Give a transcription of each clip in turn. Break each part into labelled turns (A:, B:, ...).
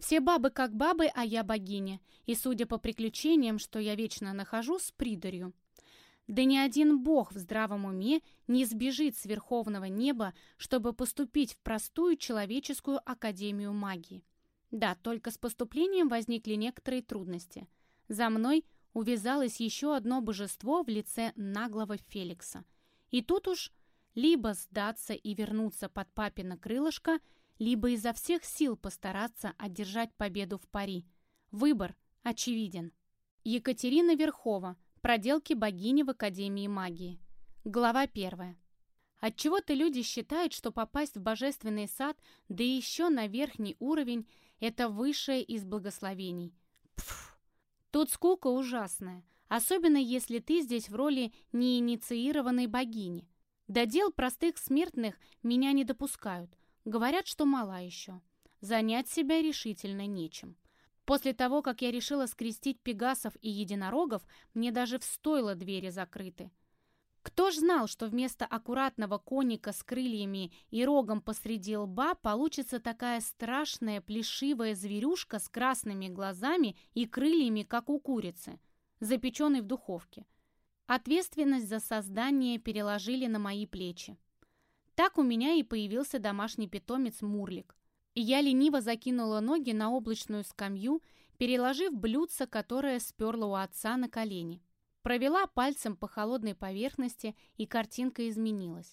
A: Все бабы как бабы, а я богиня, и, судя по приключениям, что я вечно нахожу, с придурью. Да ни один бог в здравом уме не сбежит с верховного неба, чтобы поступить в простую человеческую академию магии. Да, только с поступлением возникли некоторые трудности. За мной увязалось еще одно божество в лице наглого Феликса. И тут уж либо сдаться и вернуться под папино крылышко, либо изо всех сил постараться одержать победу в пари. Выбор очевиден. Екатерина Верхова. Проделки богини в Академии магии. Глава 1. Отчего-то люди считают, что попасть в божественный сад, да еще на верхний уровень, это высшее из благословений. Пф! Тут скука ужасная, особенно если ты здесь в роли неинициированной богини. До дел простых смертных меня не допускают, говорят, что мала еще. Занять себя решительно нечем. После того, как я решила скрестить пегасов и единорогов, мне даже в стойло двери закрыты. Кто ж знал, что вместо аккуратного коника с крыльями и рогом посреди лба получится такая страшная плешивая зверюшка с красными глазами и крыльями, как у курицы, запеченной в духовке. Ответственность за создание переложили на мои плечи. Так у меня и появился домашний питомец Мурлик. И я лениво закинула ноги на облачную скамью, переложив блюдце, которое сперла у отца, на колени. Провела пальцем по холодной поверхности, и картинка изменилась.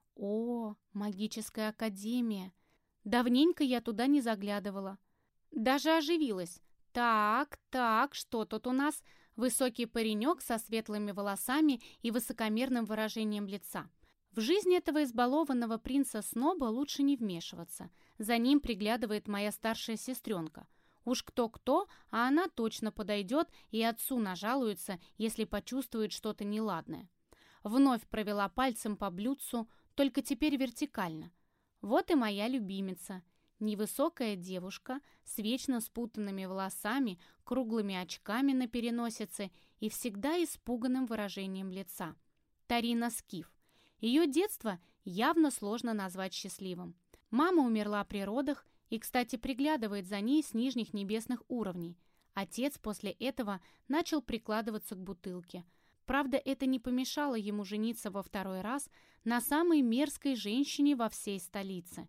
A: О, магическая академия! Давненько я туда не заглядывала. Даже оживилась. Так, что тут у нас? Высокий паренек со светлыми волосами и высокомерным выражением лица. В жизнь этого избалованного принца-сноба лучше не вмешиваться. За ним приглядывает моя старшая сестренка. Уж кто-кто, а она точно подойдет и отцу нажалуется, если почувствует что-то неладное. Вновь провела пальцем по блюдцу, только теперь вертикально. Вот и моя любимица. Невысокая девушка с вечно спутанными волосами, круглыми очками на переносице и всегда испуганным выражением лица. Тарина Скиф. Ее детство явно сложно назвать счастливым. Мама умерла при родах и, кстати, приглядывает за ней с нижних небесных уровней. Отец после этого начал прикладываться к бутылке. Правда, это не помешало ему жениться во второй раз на самой мерзкой женщине во всей столице.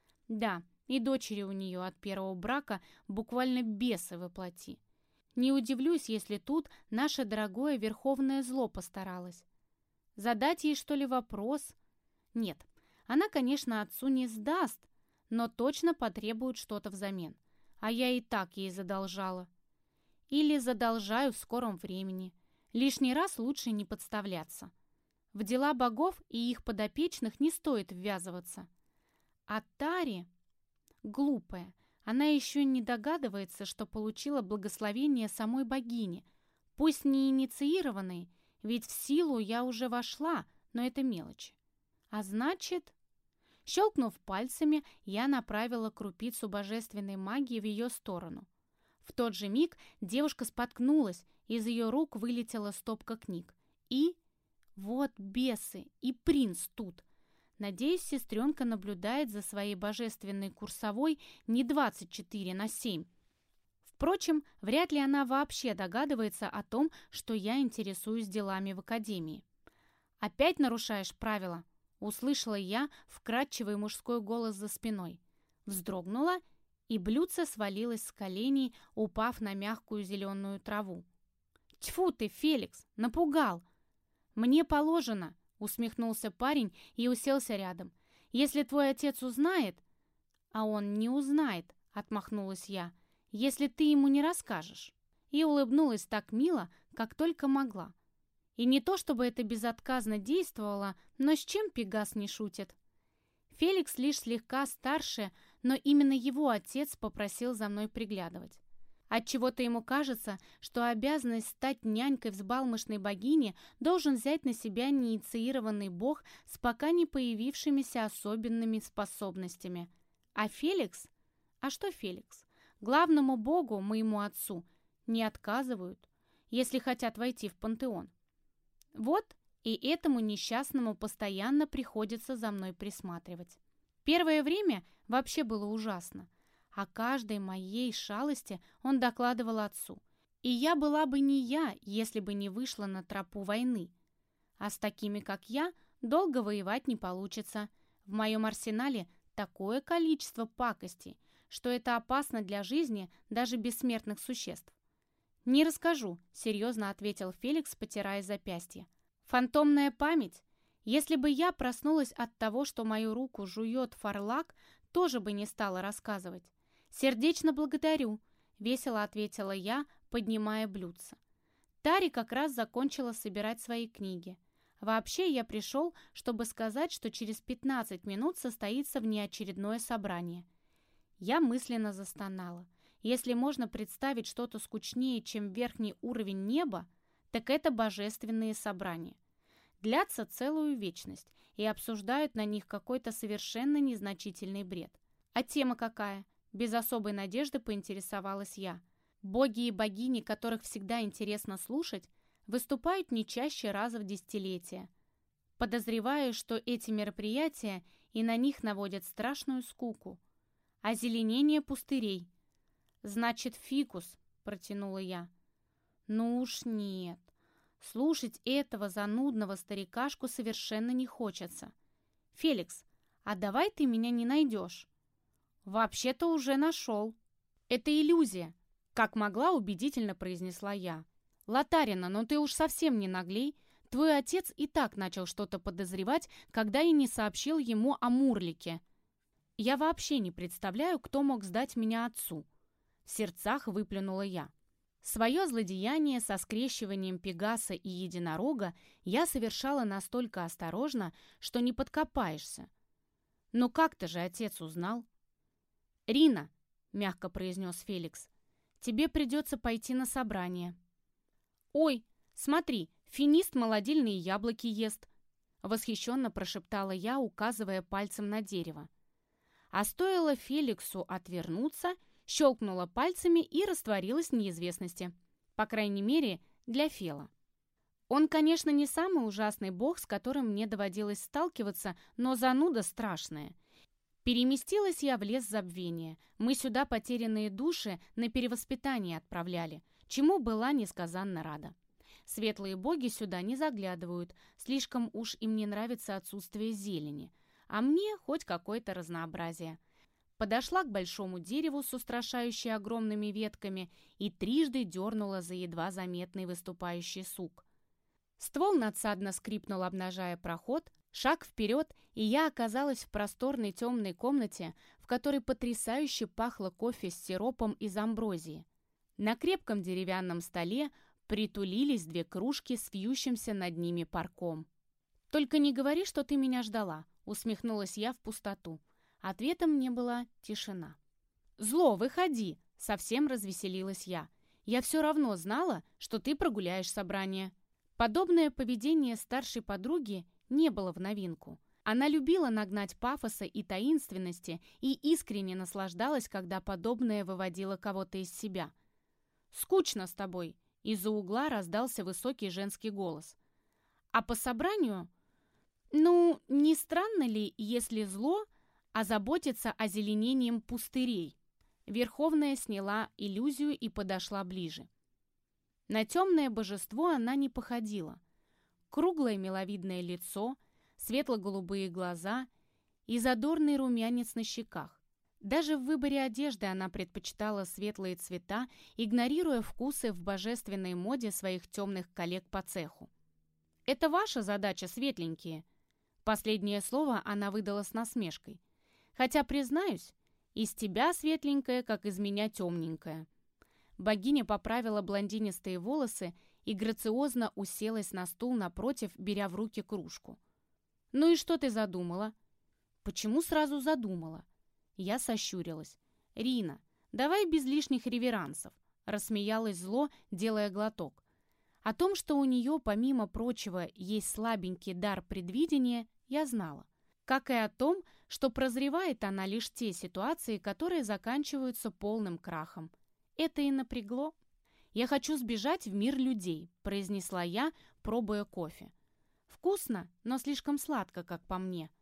A: Да, и дочери у нее от первого брака буквально бесы воплоти. Не удивлюсь, если тут наше дорогое верховное зло постаралось. Задать ей, что ли, вопрос? Нет, она, конечно, отцу не сдаст, но точно потребует что-то взамен. А я и так ей задолжала. Или задолжаю в скором времени. Лишний раз лучше не подставляться. В дела богов и их подопечных не стоит ввязываться. А Тари, глупая, она еще не догадывается, что получила благословение самой богини. Пусть не инициированной, ведь в силу я уже вошла, но это мелочи. А значит... Щелкнув пальцами, я направила крупицу божественной магии в ее сторону. В тот же миг девушка споткнулась, из ее рук вылетела стопка книг. И... вот бесы, и принц тут. Надеюсь, сестренка наблюдает за своей божественной курсовой не 24/7. Впрочем, вряд ли она вообще догадывается о том, что я интересуюсь делами в академии. «Опять нарушаешь правила?» — услышала я вкрадчивый мужской голос за спиной. Вздрогнула, и блюдце свалилось с коленей, упав на мягкую зеленую траву. «Тьфу ты, Феликс, напугал!» «Мне положено!» — усмехнулся парень и уселся рядом. «Если твой отец узнает...» «А он не узнает», — отмахнулась я, «если ты ему не расскажешь». И улыбнулась так мило, как только могла. И не то, чтобы это безотказно действовало, но с чем Пегас не шутит? Феликс лишь слегка старше, но именно его отец попросил за мной приглядывать. Отчего-то ему кажется, что обязанность стать нянькой взбалмошной богини должен взять на себя неинициированный бог с пока не появившимися особенными способностями. А Феликс? А что Феликс? Главному богу, моему отцу, не отказывают, если хотят войти в пантеон. Вот и этому несчастному постоянно приходится за мной присматривать. Первое время вообще было ужасно. О каждой моей шалости он докладывал отцу. И я была бы не я, если бы не вышла на тропу войны. А с такими, как я, долго воевать не получится. В моем арсенале такое количество пакостей, что это опасно для жизни даже бессмертных существ. «Не расскажу», — серьезно ответил Феликс, потирая запястье. «Фантомная память? Если бы я проснулась от того, что мою руку жует фарлак, тоже бы не стала рассказывать. Сердечно благодарю», — весело ответила я, поднимая блюдце. Тари как раз закончила собирать свои книги. Вообще, я пришел, чтобы сказать, что через 15 минут состоится внеочередное собрание. Я мысленно застонала. Если можно представить что-то скучнее, чем верхний уровень неба, так это божественные собрания. Длятся целую вечность и обсуждают на них какой-то совершенно незначительный бред. А тема какая? Без особой надежды поинтересовалась я. Боги и богини, которых всегда интересно слушать, выступают не чаще раза в десятилетие. Подозреваю, что эти мероприятия и на них наводят страшную скуку. Озеленение пустырей. «Значит, фикус», — протянула я. «Ну уж нет. Слушать этого занудного старикашку совершенно не хочется. Феликс, а давай ты меня не найдешь?» «Вообще-то уже нашел». «Это иллюзия», — как могла убедительно произнесла я. «Лотарина, но ты уж совсем не наглей. Твой отец и так начал что-то подозревать, когда я не сообщил ему о Мурлике. Я вообще не представляю, кто мог сдать меня отцу». В сердцах выплюнула я. Свое злодеяние со скрещиванием Пегаса и Единорога я совершала настолько осторожно, что не подкопаешься. Но как-то же отец узнал. «Рина», — мягко произнес Феликс, — «тебе придется пойти на собрание». «Ой, смотри, финист молодильные яблоки ест», — восхищенно прошептала я, указывая пальцем на дерево. А стоило Феликсу отвернуться, щелкнула пальцами и растворилась в неизвестности. По крайней мере, для Фела. Он, конечно, не самый ужасный бог, с которым мне доводилось сталкиваться, но зануда страшная. Переместилась я в лес забвения. Мы сюда потерянные души на перевоспитание отправляли, чему была несказанно рада. Светлые боги сюда не заглядывают, слишком уж им не нравится отсутствие зелени, а мне хоть какое-то разнообразие. Подошла к большому дереву с устрашающей огромными ветками и трижды дернула за едва заметный выступающий сук. Ствол надсадно скрипнул, обнажая проход, шаг вперед, и я оказалась в просторной темной комнате, в которой потрясающе пахло кофе с сиропом из амброзии. На крепком деревянном столе притулились 2 кружки с вьющимся над ними парком. «Только не говори, что ты меня ждала», — усмехнулась я в пустоту. Ответом мне была тишина. «Зло, выходи!» — совсем развеселилась я. «Я все равно знала, что ты прогуляешь собрание». Подобное поведение старшей подруги не было в новинку. Она любила нагнать пафоса и таинственности и искренне наслаждалась, когда подобное выводило кого-то из себя. «Скучно с тобой!» — из-за угла раздался высокий женский голос. «А по собранию? Ну, не странно ли, если зло озаботится озеленением пустырей?» Верховная сняла иллюзию и подошла ближе. На темное божество она не походила. Круглое миловидное лицо, светло-голубые глаза и задорный румянец на щеках. Даже в выборе одежды она предпочитала светлые цвета, игнорируя вкусы в божественной моде своих темных коллег по цеху. «Это ваша задача, светленькие?» Последнее слово она выдала с насмешкой. «Хотя, признаюсь, из тебя светленькая, как из меня темненькая». Богиня поправила блондинистые волосы и грациозно уселась на стул напротив, беря в руки кружку. «Ну и что ты задумала?» «Почему сразу задумала?» Я сощурилась. «Рина, давай без лишних реверансов», — рассмеялась зло, делая глоток. О том, что у нее, помимо прочего, есть слабенький дар предвидения, я знала. Как и о том, что прозревает она лишь те ситуации, которые заканчиваются полным крахом. Это и напрягло. «Я хочу сбежать в мир людей», — произнесла я, пробуя кофе. «Вкусно, но слишком сладко, как по мне».